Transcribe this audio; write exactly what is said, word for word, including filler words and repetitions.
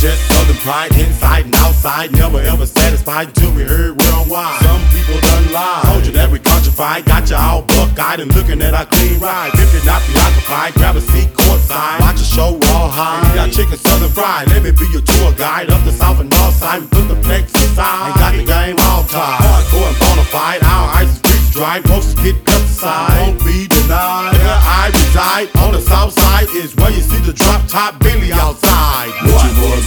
chest, southern pride, inside and outside, never ever satisfied until we heard worldwide. Some people done lied, told you that we countryfied, got you all buck-eyed and looking at our clean ride. If you're not preoccupied, grab a seat courtside, watch a show raw high. We got chicken southern fried, let me be your tour guide up the south and north side. We put the flex aside, and got the game all tied. Hardcore and bonafide, our ice is freeze dry, posters get pesticide, won't be denied. Where I reside on the south side is where you see the drop top Billy outside. What?